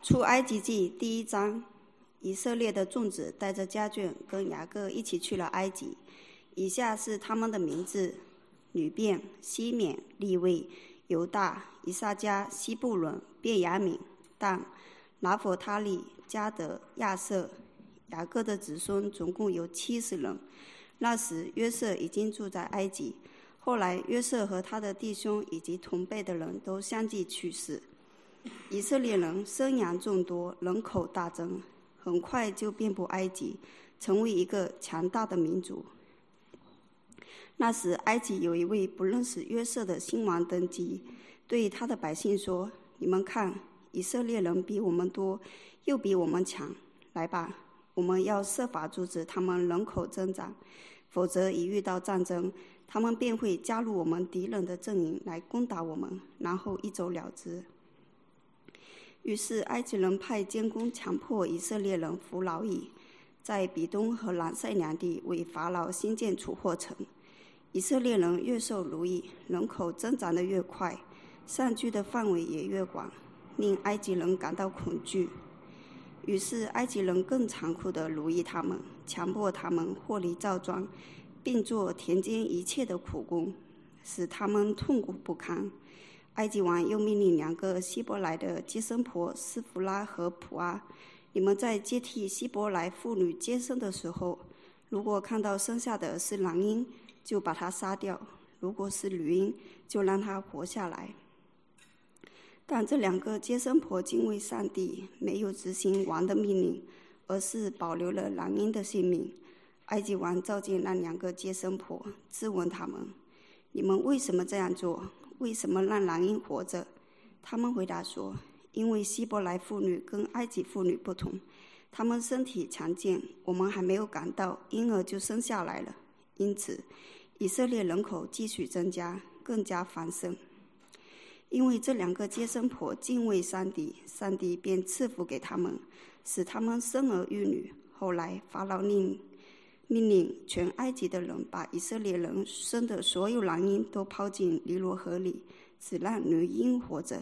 出埃及记第1章，以色列的众子带着家眷跟雅各一起去了埃及。以下是他们的名字：吕便、西缅、利未、犹大、以撒迦、西布伦、便雅悯、但、拿弗他利、迦得、亚瑟。雅各的子孙总共有70人。那时约瑟已经住在埃及，后来约瑟和他的弟兄以及同辈的人都相继去世。以色列人生养众多，人口大增，很快就遍布埃及，成为一个强大的民族。那时埃及有一位不认识约瑟的新王登基，对他的百姓说：你们看，以色列人比我们多，又比我们强，来吧，我们要设法阻止他们人口增长，否则一遇到战争，他们便会加入我们敌人的阵营来攻打我们，然后一走了之。于是埃及人派监工强迫以色列人服劳役，在比东和南塞两地为法老兴建储货城。以色列人越受奴役，人口增长得越快，散居的范围也越广，令埃及人感到恐惧。于是埃及人更残酷地奴役他们，强迫他们获离赵庄，并做田间一切的苦工，使他们痛苦不堪。埃及王又命令2个希伯来的接生婆斯弗拉和普阿：你们在接替希伯来妇女接生的时候，如果看到生下的是男婴，就把他杀掉；如果是女婴，就让他活下来。但这2个接生婆敬畏上帝，没有执行王的命令，而是保留了男婴的性命。埃及王召见那2个接生婆，质问他们：你们为什么这样做？为什么让男婴活着？他们回答说：因为希伯来妇女跟埃及妇女不同，她们身体强健，我们还没有赶到，婴儿就生下来了。因此以色列人口继续增加，更加繁盛。因为这2个接生婆敬畏上帝，上帝便赐福给他们，使他们生儿育女。后来法老命令全埃及的人把以色列人生的所有男婴都抛进尼罗河里，只让女婴活着。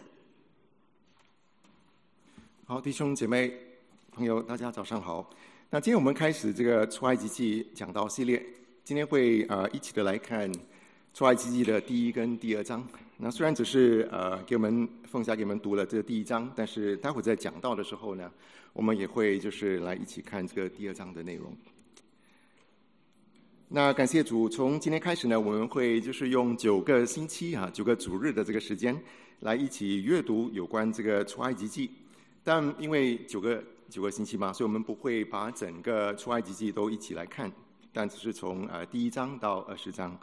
好，弟兄姐妹朋友，大家早上好。那今天我们开始这个出埃及记讲道系列，今天会一起的来看出埃及记的第1跟第2章。那虽然只是凤霞给我们读了这个第1章，但是待会在讲道的时候呢，我们也会就是来一起看这个第2章的内容。那感谢主，从今天开始呢，我们会就是用9个星期9个主日的这个时间来一起阅读有关这个出埃及记。但因为9个星期嘛，所以我们不会把整个出埃及记都一起来看，但只是从第1章到20章。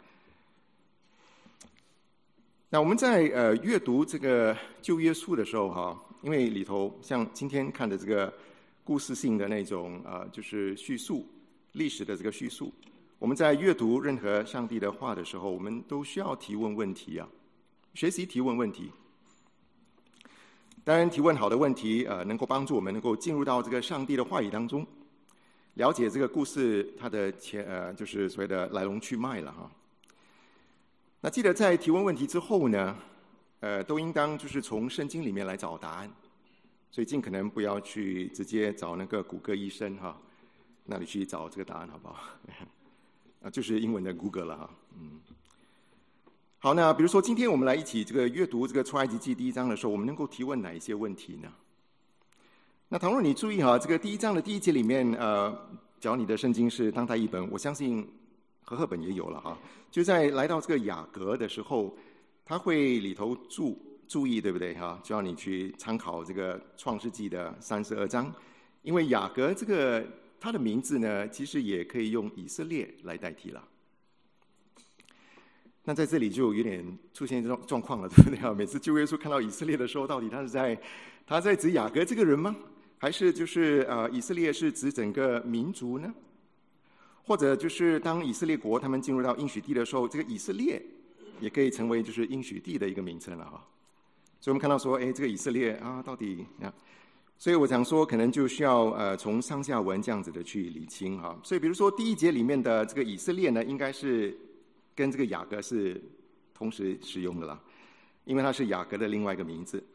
那我们在阅读这个旧约书的时候因为里头像今天看的这个故事性的那种就是叙述历史的这个叙述，我们在阅读任何上帝的话的时候，我们都需要提问问题学习提问问题。当然提问好的问题能够帮助我们能够进入到这个上帝的话语当中，了解这个故事它的就是所谓的来龙去脉了那记得在提问问题之后呢都应当就是从圣经里面来找答案，所以尽可能不要去直接找那个谷歌医生那里去找这个答案好不好就是英文的 Google 了好，那比如说今天我们来一起这个阅读这个出埃及记第1章的时候，我们能够提问哪一些问题呢？那倘若你注意这个第1章的第1节里面只要你的圣经是当代译本，我相信和合本也有了就在来到这个雅各的时候，他会里头注意对不对就要你去参考这个创世纪的32章，因为雅各这个他的名字呢其实也可以用以色列来代替了。那在这里就有点出现这种状况了，对不对每次旧约书看到以色列的时候，到底他在指雅各这个人吗？还是就是以色列是指整个民族呢？或者就是当以色列国他们进入到应许地的时候，这个以色列也可以成为就是应许地的一个名称了所以我们看到说这个以色列到底所以我想说可能就需要从上下文这样子的去理清所以比如说第1节里面的这个以色列呢，应该是跟这个雅各是同时使用的啦，因为它是雅各的另外一个名字。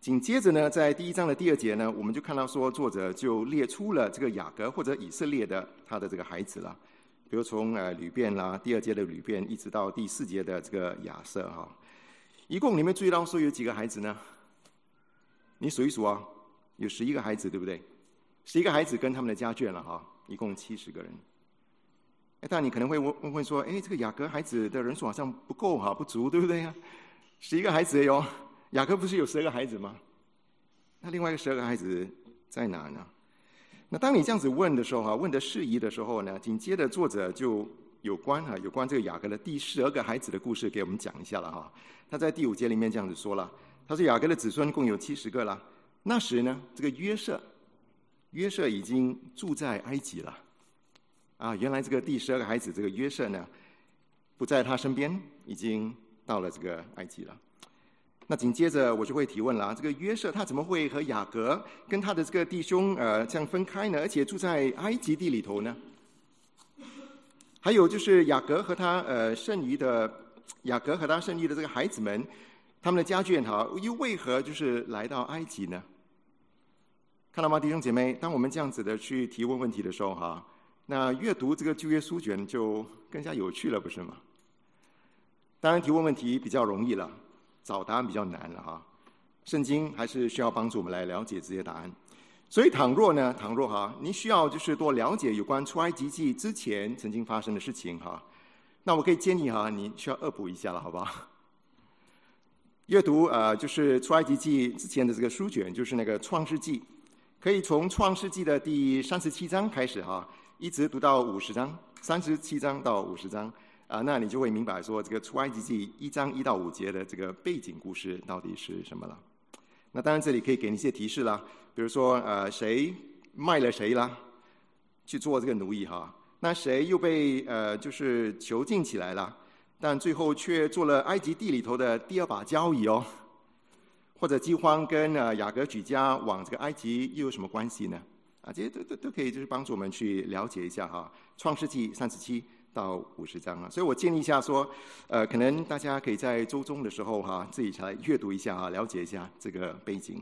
紧接着呢，在第1章的第2节呢，我们就看到说，作者就列出了这个雅各或者以色列的他的这个孩子了，比如从吕便啦，第2节的吕便，一直到第4节的这个亚瑟哈。一共你们注意到说有几个孩子呢？你数一数啊，有11个孩子，对不对？11个孩子跟他们的家眷了哈，一共70个人。但你可能会问说，这个雅各孩子的人数好像不够哈，不足，对不对呀？11个孩子哟，雅各不是有12个孩子吗？那另外一个12个孩子在哪呢？那当你这样子问的时候哈，问的适宜的时候呢，紧接着作者就有关这个雅各的第12个孩子的故事给我们讲一下了哈。他在第5节里面这样子说了，他说雅各的子孙共有70个了。那时呢，这个约瑟已经住在埃及了。原来这个第12个孩子这个约瑟呢，不在他身边，已经到了这个埃及了。那紧接着我就会提问了，这个约瑟他怎么会和雅各跟他的这个弟兄这样分开呢？而且住在埃及地里头呢？还有就是雅各和他剩余的这个孩子们，他们的家眷又为何就是来到埃及呢？看到吗，弟兄姐妹？当我们这样子的去提问问题的时候那阅读这个旧约书卷就更加有趣了，不是吗？当然提问问题比较容易了，找答案比较难了圣经还是需要帮助我们来了解这些答案。所以倘若你需要就是多了解有关出埃及记之前曾经发生的事情那我可以建议你需要恶补一下了，好不好？阅读就是出埃及记之前的这个书卷，就是那个创世纪，可以从创世纪的第37章开始一直读到50章，37章到50章那你就会明白说这个出埃及记1章1到5节的这个背景故事到底是什么了。那当然这里可以给你一些提示啦，比如说谁卖了谁啦，去做这个奴役那谁又被就是囚禁起来了，但最后却做了埃及地里头的第2把交椅或者饥荒跟雅各举家往这个埃及又有什么关系呢？这些都可以就是帮助我们去了解一下创世纪37到50章所以我建议一下说可能大家可以在周中的时候自己来阅读一下了解一下这个背景。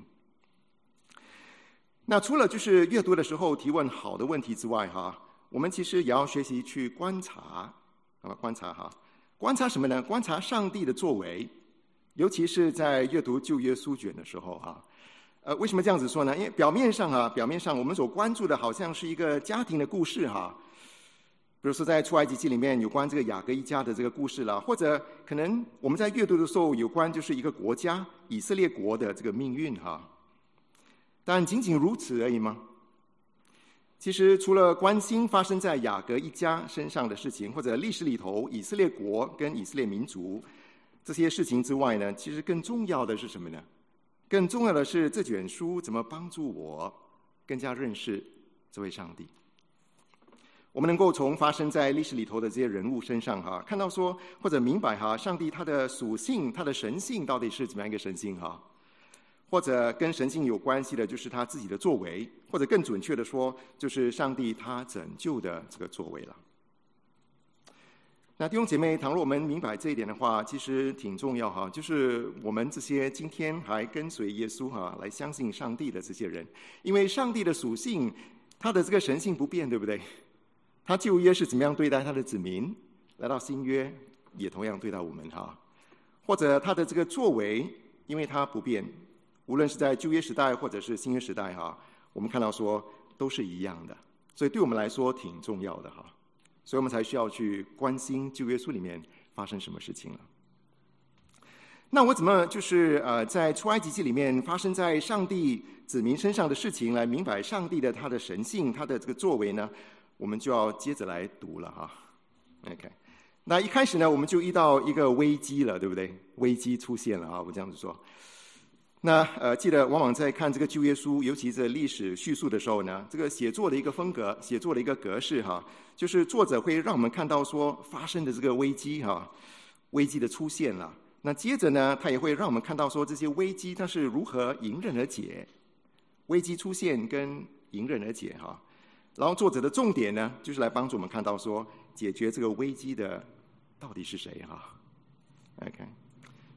那除了就是阅读的时候提问好的问题之外我们其实也要学习去观察观察什么呢？观察上帝的作为，尤其是在阅读旧约书卷的时候为什么这样子说呢？因为表面上我们所关注的好像是一个家庭的故事比如说在出埃及记里面有关这个雅各一家的这个故事啦，或者可能我们在阅读的时候有关就是一个国家以色列国的这个命运但仅仅如此而已吗？其实除了关心发生在雅各一家身上的事情，或者历史里头以色列国跟以色列民族这些事情之外呢，其实更重要的是什么呢？更重要的是这卷书怎么帮助我更加认识这位上帝。我们能够从发生在历史里头的这些人物身上看到说，或者明白上帝他的属性，他的神性到底是怎么样一个神性或者跟神性有关系的就是他自己的作为，或者更准确的说就是上帝他拯救的这个作为了。那弟兄姐妹，倘若我们明白这一点的话，其实挺重要就是我们这些今天还跟随耶稣来相信上帝的这些人，因为上帝的属性，他的这个神性不变，对不对？他旧约是怎么样对待他的子民，来到新约也同样对待我们或者他的这个作为，因为他不变，无论是在旧约时代或者是新约时代我们看到说都是一样的，所以对我们来说挺重要的所以我们才需要去关心旧约书里面发生什么事情了。那我怎么就是在出埃及记里面发生在上帝子民身上的事情来明白上帝的他的神性，他的这个作为呢？我们就要接着来读了OK， 那一开始呢，我们就遇到一个危机了，对不对？危机出现了我这样子说。那记得往往在看这个旧约书，尤其是历史叙述的时候呢，这个写作的一个风格，写作的一个格式就是作者会让我们看到说发生的这个危机危机的出现了。那接着呢，他也会让我们看到说这些危机它是如何迎刃而解，危机出现跟迎刃而解然后作者的重点呢，就是来帮助我们看到说解决这个危机的到底是谁OK。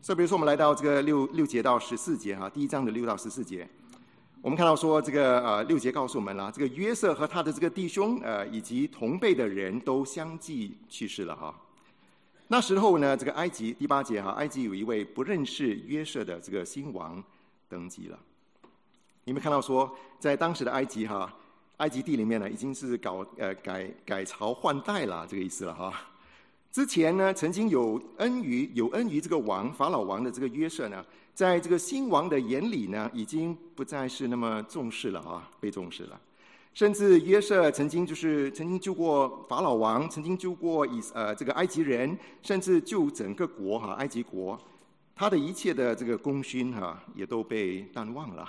所以比如说我们来到这个六节到14节哈，第1章的6到14节，我们看到说这个6节告诉我们了，这个约瑟和他的这个弟兄以及同辈的人都相继去世了哈。那时候呢，这个埃及第8节哈，埃及有一位不认识约瑟的这个新王登基了。你们看到说，在当时的埃及哈，埃及地里面呢，已经是改朝换代了，这个意思了哈。之前呢，曾经有恩于这个法老王的这个约瑟呢，在这个新王的眼里呢，已经不再是那么重视了啊，被重视了。甚至约瑟曾经救过法老王，曾经救过这个埃及人，甚至救整个国哈，埃及国，他的一切的这个功勋哈，也都被淡忘了。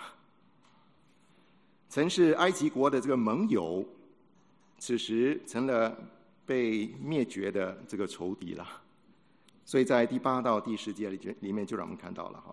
曾是埃及国的这个盟友，此时成了被灭绝的这个仇敌了。所以在第8到第10节里面就让我们看到了哈。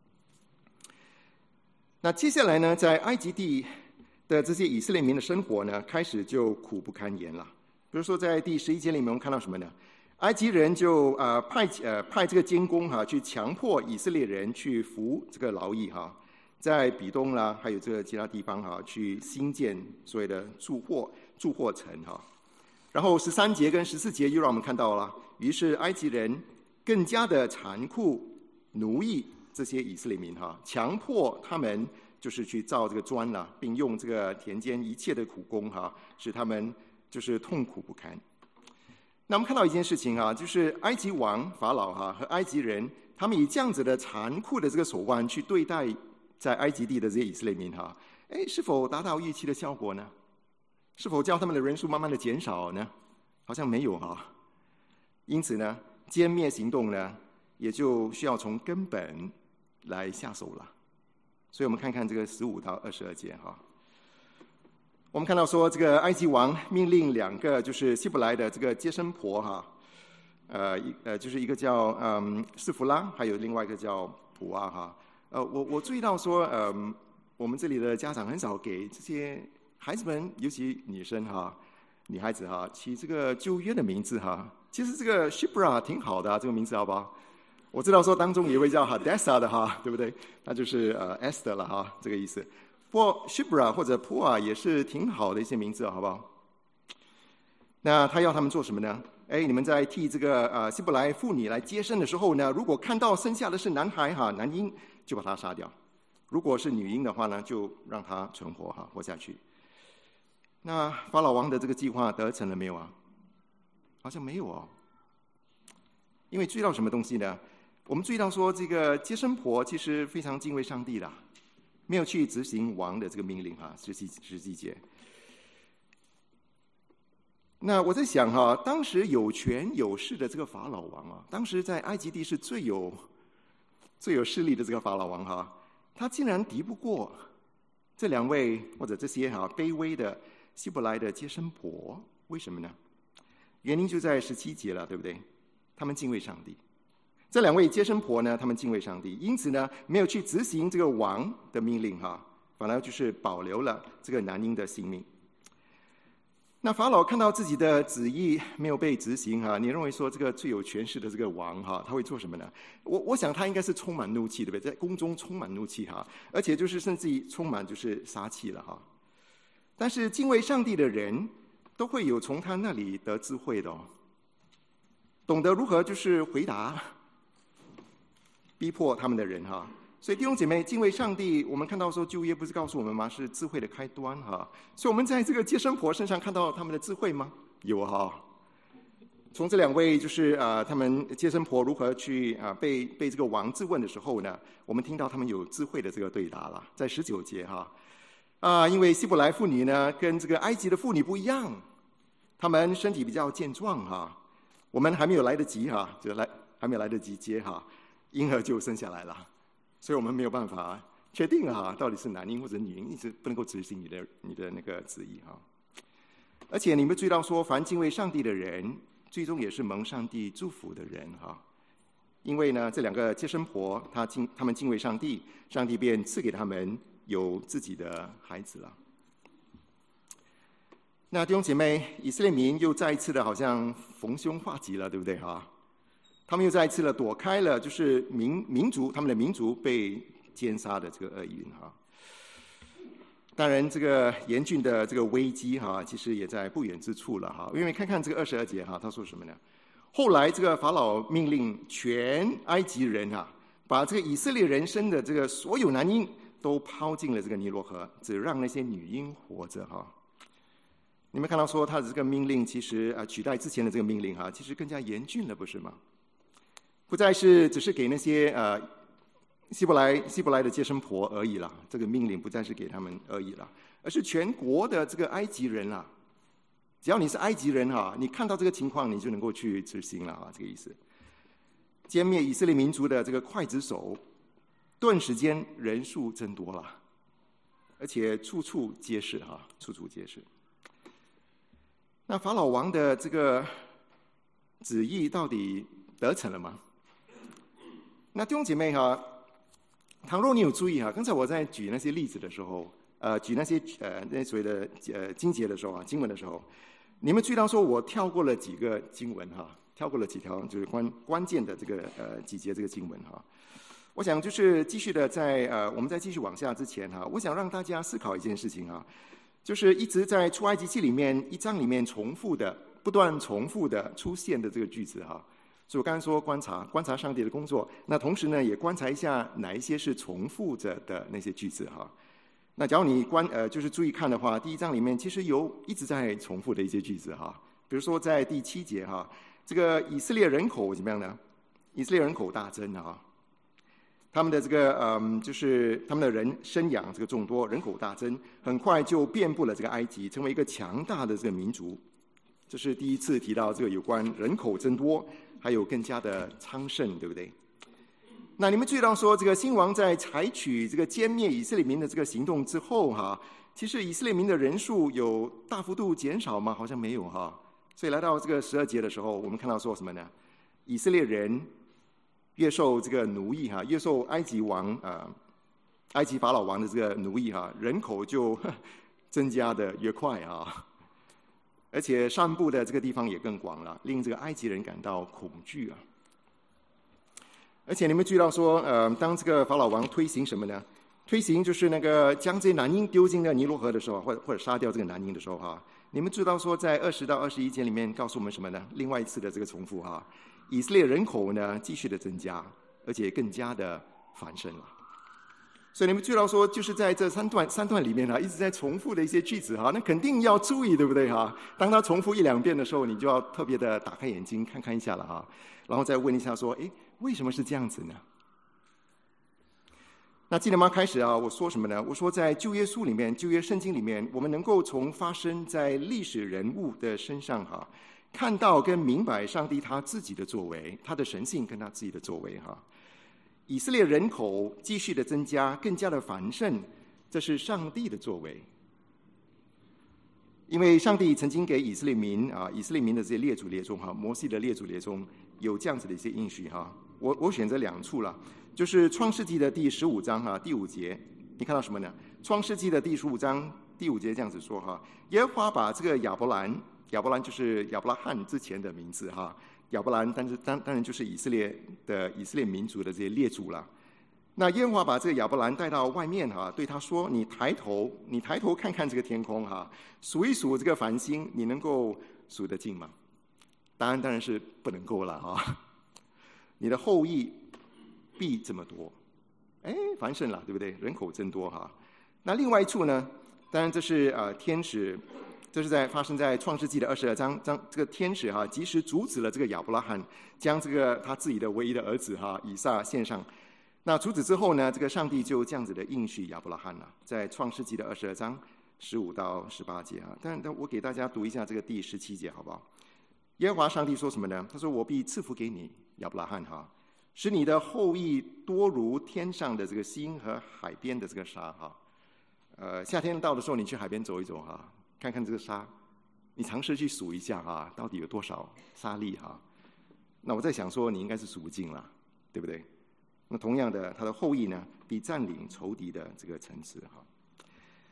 那接下来呢，在埃及地的这些以色列民的生活呢，开始就苦不堪言了。比如说在第11节里面，我们看到什么呢？埃及人就派这个监工哈，去强迫以色列人去服这个劳役哈，在比东啦，还有这个其他地方哈，去兴建所谓的住货城哈。然后13节跟14节又让我们看到了，于是埃及人更加的残酷奴役这些以色列民哈，强迫他们就是去造这个砖啦，并用这个田间一切的苦工哈，使他们就是痛苦不堪。那我们看到一件事情啊，就是埃及王法老哈和埃及人，他们以这样子的残酷的这个手腕去对待在埃及地的这些以色列民哈，是否达到预期的效果呢？是否叫他们的人数慢慢的减少呢？好像没有哈。因此呢，歼灭行动呢，也就需要从根本来下手了。所以我们看看这个15到22节哈。我们看到说，这个埃及王命令2个就是希伯来的这个接生婆哈，就是一个叫示弗拉，还有另外一个叫普阿哈。我注意到说，我们这里的家长很少给这些孩子们，尤其女生哈、女孩子哈，起这个旧约的名字哈。其实这个 Shipra 挺好的、这个名字好不好？我知道说当中有一位叫 Hadessa 的哈，对不对？那就是Esther 了哈，这个意思。不过 Shipra 或者 Pua 也是挺好的一些名字，好不好？那他要他们做什么呢？你们在替这个希伯来妇女来接生的时候呢，如果看到生下的是男孩哈，男婴就把他杀掉；如果是女婴的话呢，就让他存活哈，活下去。那法老王的这个计划得逞了没有啊？好像没有哦。因为注意到什么东西呢？我们注意到说，这个接生婆其实非常敬畏上帝的，没有去执行王的这个命令哈，17节。那我在想哈，当时有权有势的这个法老王啊，当时在埃及地是最有势力的这个法老王哈，他竟然敌不过这2位或者这些卑微的希伯来的接生婆，为什么呢？原因就在17节了，对不对？他们敬畏上帝。这2位接生婆呢，他们敬畏上帝，因此呢，没有去执行这个王的命令哈，反而就是保留了这个男婴的性命。那法老看到自己的旨意没有被执行哈，你认为说这个最有权势的这个王哈，他会做什么呢？我想他应该是充满怒气，对不对？在宫中充满怒气哈，而且就是甚至于充满就是杀气了哈。但是敬畏上帝的人都会有从他那里得智慧的哦，懂得如何就是回答逼迫他们的人哈。所以弟兄姐妹，敬畏上帝，我们看到说旧约不是告诉我们吗？是智慧的开端哈。所以我们在这个接生婆身上看到他们的智慧吗？有哈。从这2位就是他们接生婆如何去被这个王质问的时候呢，我们听到他们有智慧的这个对答了，在19节哈。因为希伯来妇女呢跟这个埃及的妇女不一样，她们身体比较健壮哈。我们还没有来得及哈，还没有来得及接哈，婴儿就生下来了。所以我们没有办法确定到底是男婴或者女婴，一直不能够执行你的那个旨意哈。而且你们注意到说，凡敬畏上帝的人，最终也是蒙上帝祝福的人哈。因为呢，这2个接生婆，他们敬畏上帝，上帝便赐给他们有自己的孩子了。那弟兄姐妹，以色列民又再一次的好像逢凶化吉了，对不对哈？ 他们又再一次的躲开了就是他们的民族被奸杀的这个厄运哈。当然，这个严峻的这个危机哈，其实也在不远之处了哈。因为看看这个22节哈，他说什么呢？后来这个法老命令全埃及人啊，把这个以色列人生的这个所有男婴都抛进了这个尼罗河，只让那些女婴活着哈。你们看到说他的这个命令，其实取代之前的这个命令哈，其实更加严峻了，不是吗？不再是只是给那些希伯来的接生婆而已了，这个命令不再是给他们而已了，而是全国的这个埃及人啦。只要你是埃及人哈，你看到这个情况，你就能够去执行了哈，这个意思。歼灭以色列民族的这个刽子手，顿时间人数增多了，而且处处皆是哈，处处皆是。那法老王的这个旨意到底得逞了吗？那弟兄姐妹哈，倘若你有注意哈，刚才我在举那些例子的时候，举那些那所谓的经节的时候啊，经文的时候，你们注意到说我跳过了几个经文哈，跳过了几条就是关键的这个几节这个经文哈。我想就是继续的我们在继续往下之前哈，我想让大家思考一件事情哈，就是一直在出埃及记里面1章里面不断重复的出现的这个句子哈。所以我刚才说观察上帝的工作，那同时呢也观察一下哪一些是重复着的那些句子哈。那假如你就是注意看的话，第1章里面其实有一直在重复的一些句子哈。比如说在第7节哈，这个以色列人口怎么样呢？以色列人口大增啊，他们的这个就是他们的人生养这个众多，人口大增，很快就遍布了这个埃及，成为一个强大的这个民族。这是第一次提到这个有关人口增多，还有更加的昌盛，对不对？那你们注意到说，这个新王在采取这个歼灭以色列民的这个行动之后哈，其实以色列民的人数有大幅度减少吗？好像没有哈。所以来到这个12节的时候，我们看到说什么呢？以色列人越受这个奴役哈，越受埃及法老王的这个奴役哈，人口就增加的越快啊。而且散布的这个地方也更广了，令这个埃及人感到恐惧啊。而且你们注意到说，当这个法老王推行什么呢？推行就是那个将这些男婴丢进那尼罗河的时候，或者杀掉这个男婴的时候哈，你们知道说在20到21节里面告诉我们什么呢？另外一次的这个重复哈，以色列人口呢继续的增加，而且更加的繁盛了。所以你们注意到说，就是在这三段里面一直在重复的一些句子哈，那肯定要注意，对不对哈？当它重复1、2遍的时候，你就要特别的打开眼睛看看一下了哈，然后再问一下说，为什么是这样子呢？那记得吗？开始我说什么呢？我说在旧约书里面、旧约圣经里面，我们能够从发生在历史人物的身上哈，看到跟明白上帝他自己的作为，他的神性跟他自己的作为哈。以色列人口继续的增加，更加的繁盛，这是上帝的作为。因为上帝曾经给以色列民的这些列祖列宗哈，摩西的列祖列宗有这样子的一些应许哈。我选择2处了，就是创世纪的第15章哈，第5节，你看到什么呢？创世纪的第15章第5节这样子说哈，耶和华把这个亚伯兰就是亚伯拉罕之前的名字哈。亚伯兰，但是当然就是以色列民族的这些列祖了。那耶和华把这个亚伯兰带到外面哈，对他说：“你抬头看看这个天空哈，数一数这个繁星，你能够数得尽吗？”当然是不能够了哈。你的后裔必这么多，繁盛了，对不对？人口增多哈。那另外一处呢？当然这是天使。这是发生在创世纪的22章，这个天使哈，及时阻止了这个亚伯拉罕将这个他自己的唯一的儿子哈以撒献上。那阻止之后呢，这个上帝就这样子的应许亚伯拉罕了，在创世纪的22章15到18节哈。但我给大家读一下这个第17节好不好？耶和华上帝说什么呢？他说：“我必赐福给你，亚伯拉罕哈，使你的后裔多如天上的这个星和海边的这个沙哈。”夏天到的时候，你去海边走一走哈。看看这个沙，你尝试去数一下哈，到底有多少沙粒哈？那我在想说，你应该是数不尽了，对不对？那同样的，他的后裔呢，必占领仇敌的这个城池哈。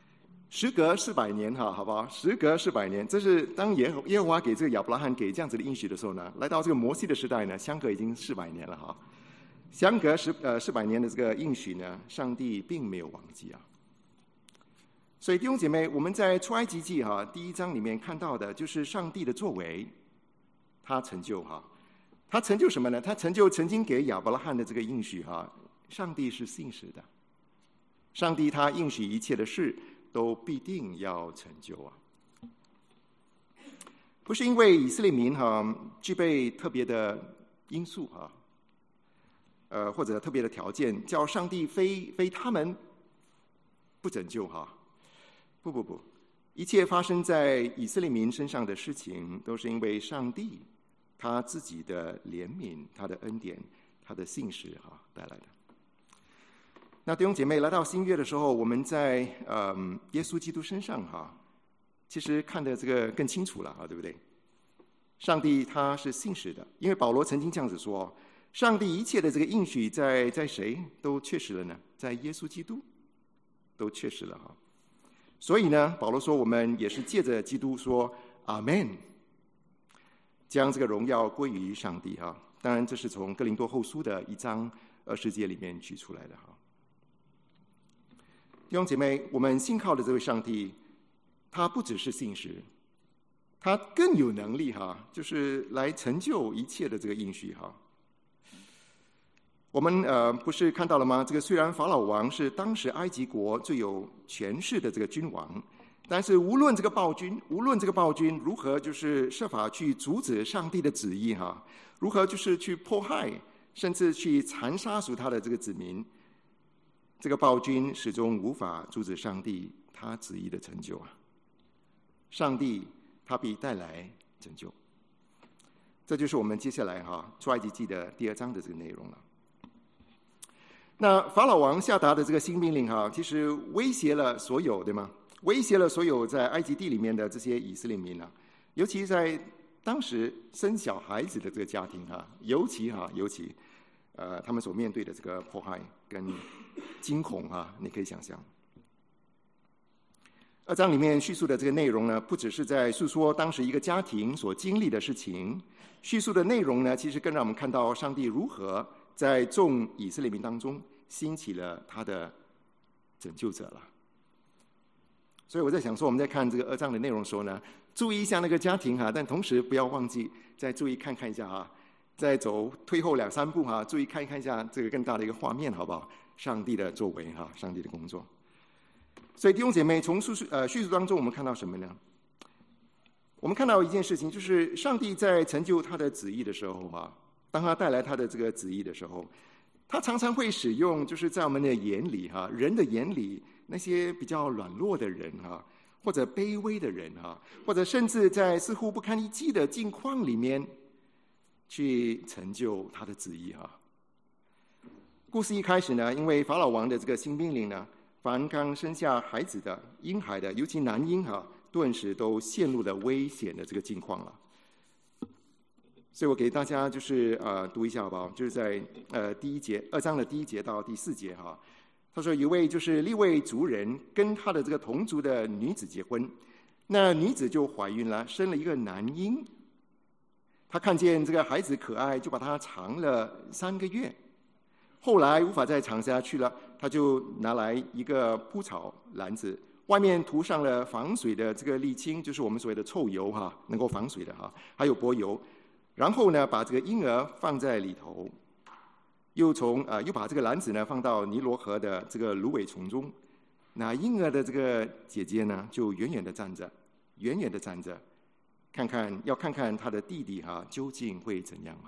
时隔400年哈，好不好？时隔400年，这是当耶和华给这个亚伯拉罕给这样子的应许的时候呢，来到这个摩西的时代呢，相隔已经400年了哈。相隔400年的这个应许呢，上帝并没有忘记啊。所以弟兄姐妹，我们在出埃及记哈第1章里面看到的就是上帝的作为，他成就哈，他成就什么呢？他成就曾经给亚伯拉罕的这个应许哈，上帝是信实的，上帝他应许一切的事都必定要成就啊。不是因为以色列民哈具备特别的因素哈。或者特别的条件，叫上帝非他们不拯救哈？不，一切发生在以色列民身上的事情，都是因为上帝他自己的怜悯、他的恩典、他的信实哈带来的。那弟兄姐妹，来到新约的时候，我们在耶稣基督身上哈，其实看的这个更清楚了啊，对不对？上帝他是信实的，因为保罗曾经这样子说。上帝一切的这个应许在谁都确实了呢？在耶稣基督都确实了哈。所以呢，保罗说我们也是借着基督说阿们，将这个荣耀归于上帝哈。当然，这是从哥林多后书的1章20节里面取出来的哈。弟兄姐妹，我们信靠的这位上帝，他不只是信实，他更有能力哈，就是来成就一切的这个应许哈。我们不是看到了吗？这个虽然法老王是当时埃及国最有权势的这个君王，但是无论这个暴君如何就是设法去阻止上帝的旨意哈，如何就是去迫害，甚至去残杀属他的这个子民，这个暴君始终无法阻止上帝他旨意的成就啊！上帝他必带来拯救，这就是我们接下来出埃及记的第2章的这个内容了。那法老王下达的这个新命令其实威胁了所有，对吗？威胁了所有在埃及地里面的这些以色列民啊，尤其在当时生小孩子的这个家庭尤其他们所面对的这个迫害跟惊恐你可以想象。2章里面叙述的这个内容呢，不只是在诉说当时一个家庭所经历的事情，叙述的内容呢，其实更让我们看到上帝如何在众以色列民当中兴起了他的拯救者了。所以我在想说，我们在看这个2章的内容的时候呢，注意一下那个家庭但同时不要忘记再注意看一下再退后2-3步注意看一下这个更大的一个画面，好不好？上帝的作为上帝的工作。所以弟兄姐妹，从叙述当中我们看到什么呢？我们看到一件事情，就是上帝在成就他的旨意的时候当他带来他的这个旨意的时候，他常常会使用就是在我们的眼里人的眼里那些比较软弱的人或者卑微的人或者甚至在似乎不堪一击的境况里面去成就他的旨意故事一开始呢，因为法老王的这个新命令呢，凡刚生下孩子的婴孩的，尤其男婴顿时都陷入了危险的这个境况了。所以我给大家就是读一下好不好？就是在第1节2章的第1节到第4节他说，有位就是利未族人跟他的这个同族的女子结婚，那女子就怀孕了，生了一个男婴。他看见这个孩子可爱，就把他藏了3个月。后来无法再藏下去了，他就拿来一个铺草篮子，外面涂上了防水的这个沥青，就是我们所谓的臭油能够防水的还有柏油。然后呢，把这个婴儿放在里头，又把这个篮子呢放到尼罗河的这个芦苇丛中。那婴儿的这个姐姐呢，就远远的站着，看看他的弟弟究竟会怎样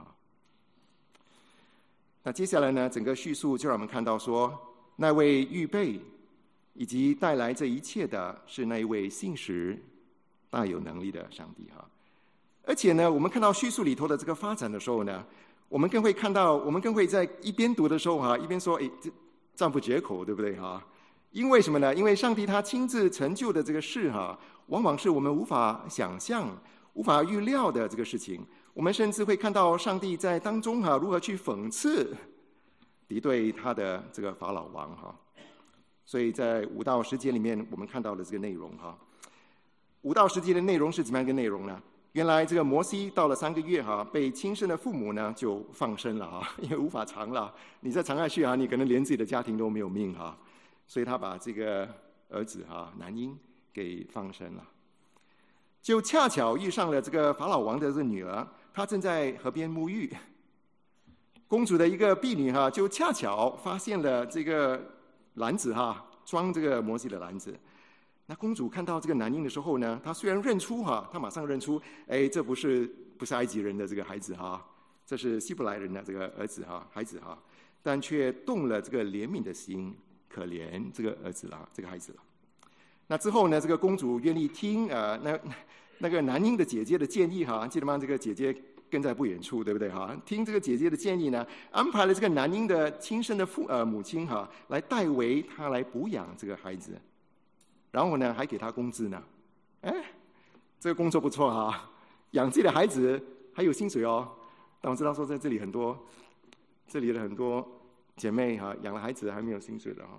那接下来呢，整个叙述就让我们看到说，那位预备以及带来这一切的是那一位信实大有能力的上帝而且呢，我们看到叙述里头的这个发展的时候呢，我们更会在一边读的时候一边说，这赞不绝口，对不对因为什么呢？因为上帝他亲自成就的这个事往往是我们无法想象、无法预料的这个事情。我们甚至会看到上帝在当中如何去讽刺敌对他的这个法老王所以在5到10节里面，我们看到的这个内容哈。5到10节的内容是怎么样一个内容呢？原来这个摩西到了3个月哈，被亲生的父母呢就放生了哈，因为无法藏了，你再藏下去啊，你可能连自己的家庭都没有命哈，所以他把这个儿子哈男婴给放生了，就恰巧遇上了这个法老王的这个女儿，她正在河边沐浴，公主的一个婢女哈，就恰巧发现了这个篮子哈，装这个摩西的篮子。那公主看到这个男婴的时候呢，她虽然认出哈，她马上认出，哎，这不是埃及人的这个孩子哈，这是希伯来人的这个儿子哈，孩子哈，但却动了这个怜悯的心，可怜这个儿子了，这个孩子了。那之后呢，这个公主愿意听那个男婴的姐姐的建议哈，记得吗？这个姐姐跟在不远处，对不对哈？听这个姐姐的建议呢，安排了这个男婴的亲生的母亲哈，来代为他来抚养这个孩子。然后呢，还给他工资呢，哎，这个工作不错哈，养自己的孩子还有薪水哦。但我知道说，在这里的很多姐妹哈，养了孩子还没有薪水的哈。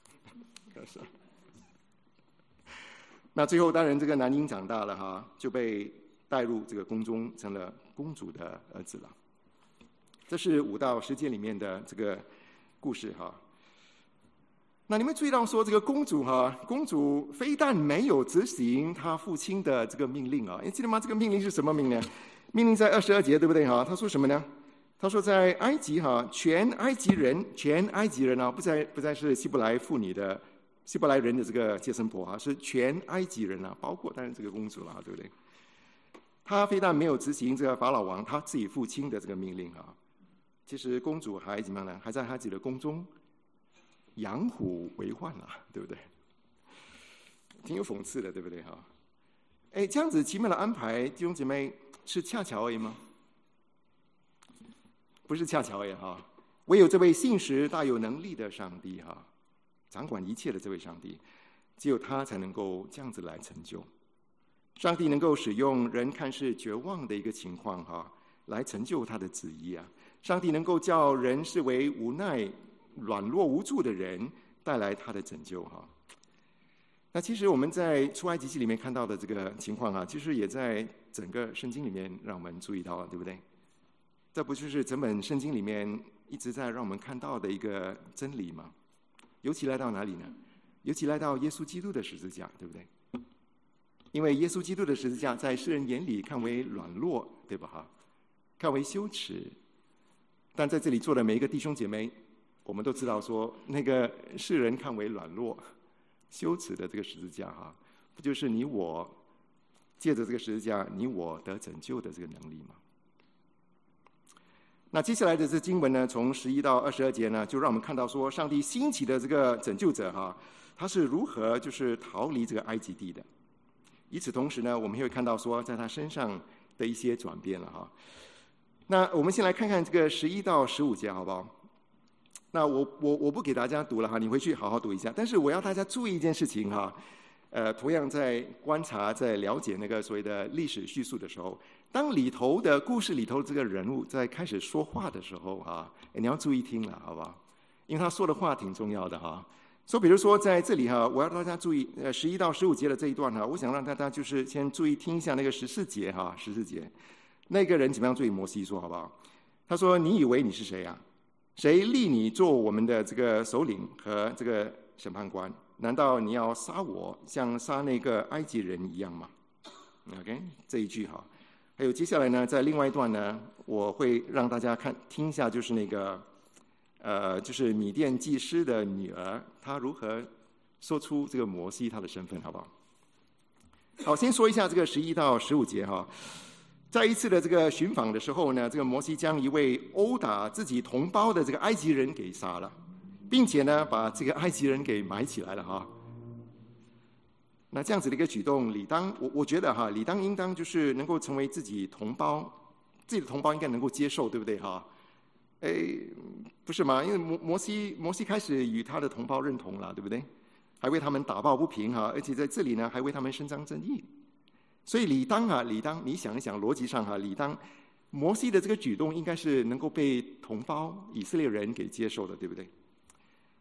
那最后当然这个男婴长大了哈，就被带入这个宫中，成了公主的儿子了。这是5到10节里面的这个故事哈。那你们注意到说，这个公主非但没有执行她父亲的这个命令啊，你记得吗？这个命令是什么命令？命令在22节，对不对哈？他说什么呢？他说在埃及哈，全埃及人啊，不再是希伯来人的这个接生婆啊，是全埃及人啊，包括当然这个公主啦，对不对？他非但没有执行这个法老王他自己父亲的这个命令啊，其实公主还怎么样呢？还在他自己的宫中养虎为患啊，对不对？挺有讽刺的，对不对哈？哎，这样子奇妙的安排，弟兄姐妹是恰巧而已吗？不是恰巧而已哈。唯有这位信实大有能力的上帝哈，掌管一切的这位上帝，只有他才能够这样子来成就。上帝能够使用人看似绝望的一个情况哈，来成就他的旨意啊。上帝能够叫人视为无奈软弱无助的人，带来他的拯救哈。那其实我们在出埃及记里面看到的这个情况啊，其实也在整个圣经里面让我们注意到了，对不对？这不就是整本圣经里面一直在让我们看到的一个真理吗？尤其来到哪里呢？尤其来到耶稣基督的十字架，对不对？因为耶稣基督的十字架在世人眼里看为软弱，对吧哈？看为羞耻，但在这里坐的每一个弟兄姐妹，我们都知道说，那个世人看为软弱、羞耻的这个十字架哈，不就是你我借着这个十字架，你我得拯救的这个能力吗？那接下来的这经文呢，从11到22节呢，就让我们看到说，上帝兴起的这个拯救者哈，他是如何就是逃离这个埃及地的。与此同时呢，我们会看到说，在他身上的一些转变了哈。那我们先来看看这个11到15节，好不好？那我不给大家读了哈，你回去好好读一下。但是我要大家注意一件事情哈，同样在观察、在了解那个所谓的历史叙述的时候，当里头的故事里头这个人物在开始说话的时候哈，你要注意听了，好不好？因为他说的话挺重要的哈。所以比如说在这里哈，我要大家注意11到15节的这一段哈，我想让大家就是先注意听一下那个14节哈，14节那个人怎么样对摩西说，好不好？他说：“你以为你是谁啊？谁立你做我们的这个首领和这个审判官？难道你要杀我，像杀那个埃及人一样吗 ？”OK， 这一句哈。还有接下来呢，在另外一段呢，我会让大家听一下，就是那个就是米甸祭司的女儿，她如何说出这个摩西他的身份，好不好？好，先说一下这个11到15节哈。在一次的这个寻访的时候呢，这个摩西将一位殴打自己同胞的这个埃及人给杀了，并且呢，把这个埃及人给埋起来了哈。那这样子的一个举动，我觉得哈，理当应当就是能够成为自己的同胞应该能够接受，对不对哈？不是吗？因为摩西开始与他的同胞认同了，对不对？还为他们打抱不平哈，而且在这里呢，还为他们伸张正义。所以理当，你想一想，逻辑上哈，理当摩西的这个举动应该是能够被同胞以色列人给接受的，对不对？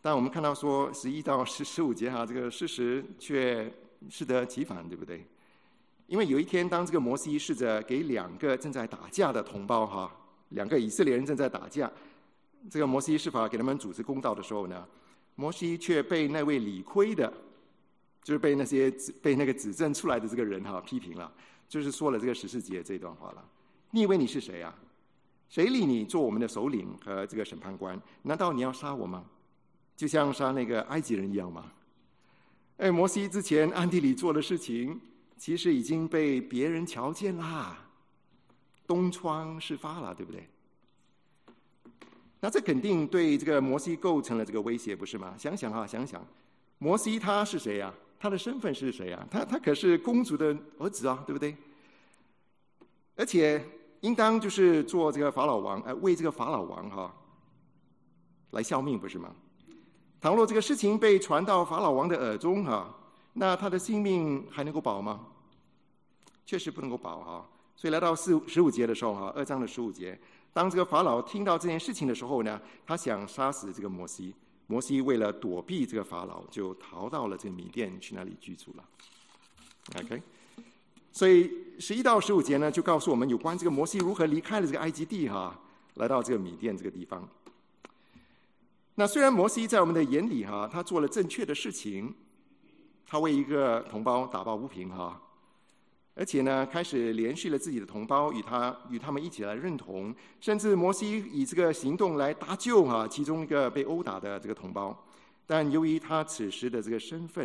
但我们看到说11到15节这个事实却适得其反，对不对？因为有一天，当这个摩西试着给2个正在打架的同胞2个以色列人正在打架，这个摩西试法给他们主持公道的时候呢，摩西却被那位理亏的，就是被那个指证出来的这个人批评了，就是说了这个14节这段话了。你以为你是谁啊？谁立你做我们的首领和这个审判官？难道你要杀我吗？就像杀那个埃及人一样吗？摩西之前暗地里做的事情，其实已经被别人瞧见啦，东窗事发了，对不对？那这肯定对这个摩西构成了这个威胁，不是吗？想想摩西他是谁啊？他的身份是谁啊？他可是公主的儿子啊，对不对？而且应当就是做这个法老王，为这个法老王来效命，不是吗？倘若这个事情被传到法老王的耳中那他的性命还能够保吗？确实不能够保所以来到15节的时候2章的15节，当这个法老听到这件事情的时候呢，他想杀死这个摩西。摩西为了躲避这个法老，就逃到了这个米甸去那里居住了。OK， 所以11到15节呢，就告诉我们有关这个摩西如何离开了这个埃及地来到这个米甸这个地方。那虽然摩西在我们的眼里他做了正确的事情，他为一个同胞打抱不平而且呢开始连续了自己的同胞与他们一起来认同，甚至摩西以这个行动来搭救其中一个被殴打的这个同胞。但由于他此时的这个身份，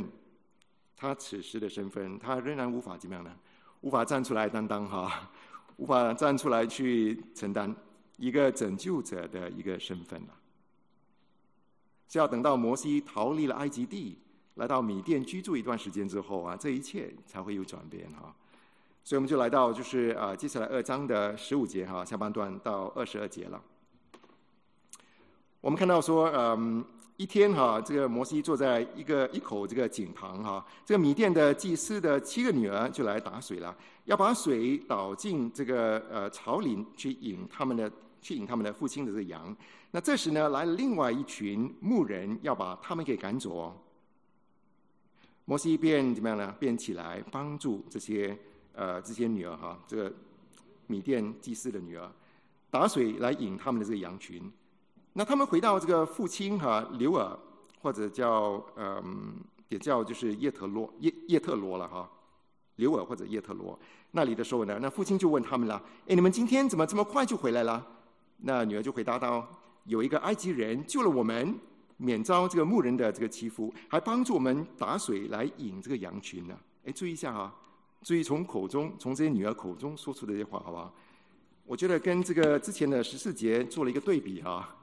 他仍然无法怎么样呢？无法站出来担当无法站出来去承担一个拯救者的一个身份是要等到摩西逃离了埃及地，来到米甸居住一段时间之后这一切才会有转变所以我们就来到就是接下来2章的15节下半段到22节了。我们看到说一天这个摩西坐在一口这个井旁这个米甸的祭司的7个女儿就来打水了，要把水倒进这个槽里去引他们的父亲的这个羊。那这时呢来了另外一群牧人要把他们给赶走摩西便怎么样呢？便起来帮助这些女儿这个米甸祭司的女儿打水来引他们的这个羊群。那他们回到这个父亲流尔，或者也叫就是叶特罗了流尔或者叶特罗那里的时候呢，那父亲就问他们了：你们今天怎么这么快就回来了？那女儿就回答道：有一个埃及人救了我们，免遭这个牧人的这个欺负，还帮助我们打水来引这个羊群呢。注意一下注意从这些女儿口中说出的这些话，好不好？我觉得跟这个之前的14节做了一个对比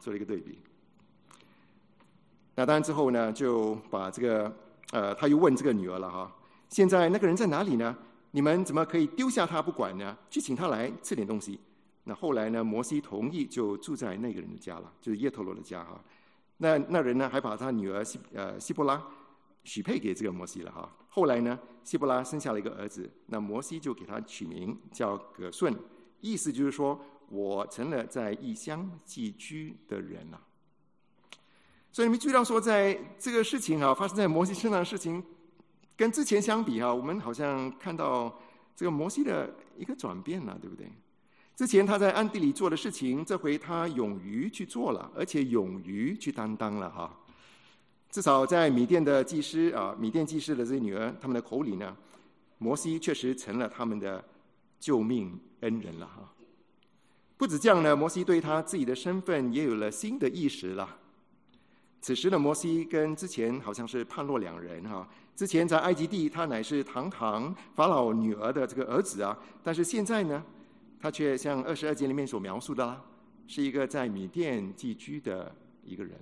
那当然之后呢，就把这个他又问这个女儿了现在那个人在哪里呢？你们怎么可以丢下他不管呢？去请他来吃点东西。那后来呢，摩西同意就住在那个人的家了，就是叶特罗的家那人呢还把他女儿希波拉许配给这个摩西了后来呢，希波拉生下了一个儿子，那摩西就给他取名叫葛顺，意思就是说我成了在异乡寄居的人了。所以你们注意到说，在这个事情发生在摩西身上的事情，跟之前相比我们好像看到这个摩西的一个转变了，对不对？之前他在暗地里做的事情，这回他勇于去做了，而且勇于去担当了至少在米甸祭司的这些女儿他们的口里呢，摩西确实成了他们的救命恩人了不止这样呢，摩西对他自己的身份也有了新的意识了。此时的摩西跟之前好像是判若两人之前在埃及地他乃是堂堂法老女儿的这个儿子但是现在呢，他却像22节里面所描述的是一个在米甸寄居的一个人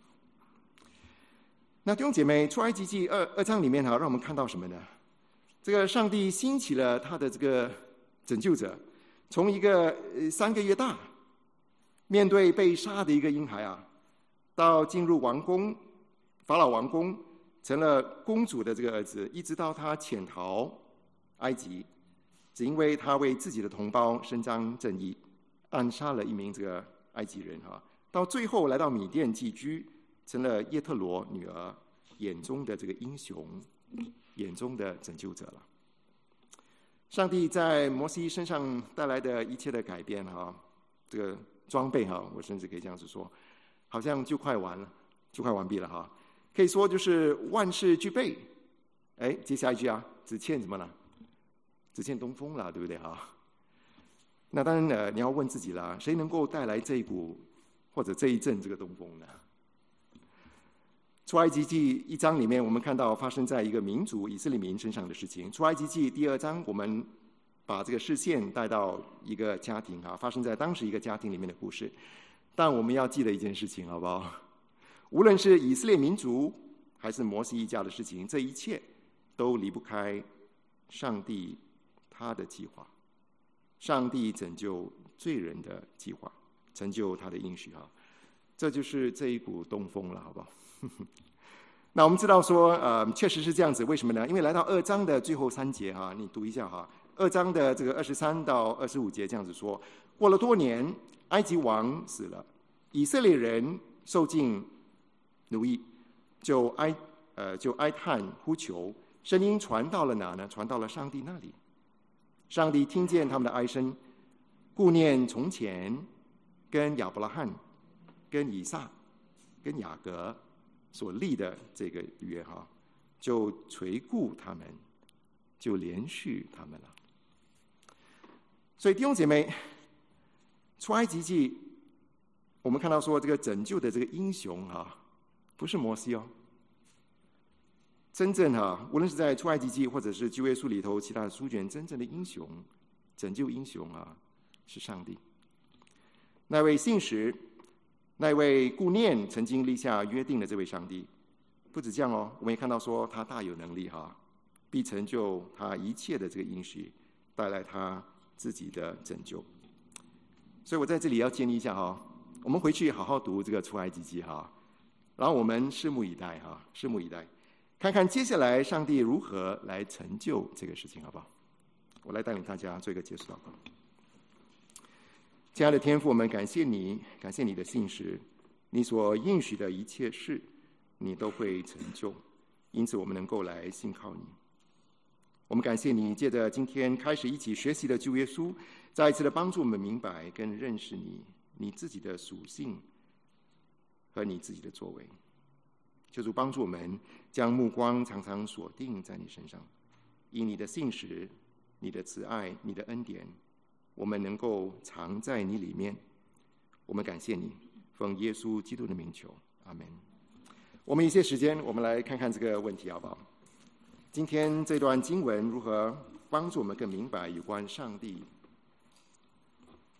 那弟兄姐妹，出埃及记2章里面让我们看到什么呢？这个上帝兴起了他的这个拯救者，从一个3个月大面对被杀的一个婴孩到进入王宫，法老王宫，成了公主的这个儿子，一直到他潜逃埃及，只因为他为自己的同胞伸张正义，暗杀了一名这个埃及人到最后来到米甸寄居， 成了叶特罗女儿眼中的这个英雄，眼中的拯救者了。上帝在摩西身上带来的一切的改变这个装备我甚至可以这样子说，好像就快完毕了可以说就是万事俱备。接下一句只欠什么呢？只欠东风了，对不对那当然你要问自己了，谁能够带来这一股或者这一阵这个东风呢？出埃及记1章里面，我们看到发生在一个民族以色列民身上的事情。出埃及记2章，我们把这个视线带到一个家庭发生在当时一个家庭里面的故事。但我们要记得一件事情，好不好？无论是以色列民族还是摩西一家的事情，这一切都离不开上帝他的计划，上帝拯救罪人的计划，成就他的应许这就是这一股东风了，好不好？那我们知道说确实是这样子。为什么呢？因为来到2章的最后3节你读一下2章的这个23到25节这样子说：过了多年，埃及王死了，以色列人受尽奴役，就哀叹呼求，声音传到了哪呢？传到了上帝那里。上帝听见他们的哀声，顾念从前跟亚伯拉罕、跟以撒、跟雅各所立的这个约就垂顾他们，就连续他们了。所以弟兄姐妹，出埃及记我们看到说，这个拯救的这个英雄不是摩西真正无论是在出埃及记或者是旧约书里头其他的书卷，真正的英雄，拯救英雄是上帝。那位信实，那位顾念曾经立下约定的这位上帝，不止这样我们也看到说他大有能力必成就他一切的这个应许，带来他自己的拯救。所以我在这里要建议一下我们回去好好读这个出埃及记然后我们拭目以待拭目以待，看看接下来上帝如何来成就这个事情，好不好？我来带领大家做一个结束祷告。亲爱的天父，我们感谢你，感谢你的信实，你所应许的一切事你都会成就，因此我们能够来信靠你。我们感谢你借着今天开始一起学习的旧约书，再一次的帮助我们明白跟认识你自己的属性和你自己的作为。求主帮助我们将目光常常锁定在你身上，以你的信实、你的慈爱、你的恩典，我们能够藏在你里面。我们感谢你，奉耶稣基督的名求，阿们。我们一些时间，我们来看看这个问题，好不好？今天这段经文如何帮助我们更明白有关上帝